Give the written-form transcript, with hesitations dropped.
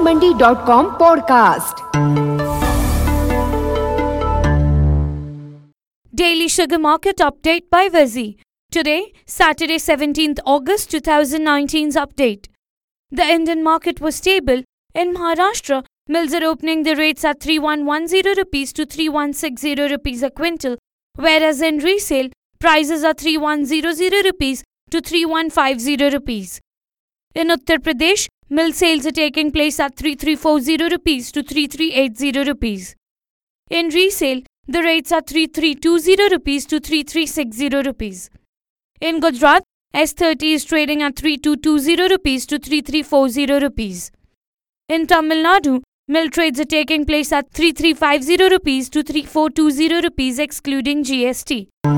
Mandi.com podcast. Daily Sugar Market Update by Vizzy. Today, Saturday 17th August 2019's update. The Indian market was stable. In Maharashtra, mills are opening the rates at 3110 rupees to 3160 rupees a quintal, whereas in resale, prices are 3100 rupees to 3150 rupees. In Uttar Pradesh, mill sales are taking place at 3340 rupees to 3380 rupees. In resale, the rates are 3320 rupees to 3360 rupees. In Gujarat, S30 is trading at 3220 rupees to 3340 rupees. In Tamil Nadu, mill trades are taking place at 3350 rupees to 3420 rupees excluding GST.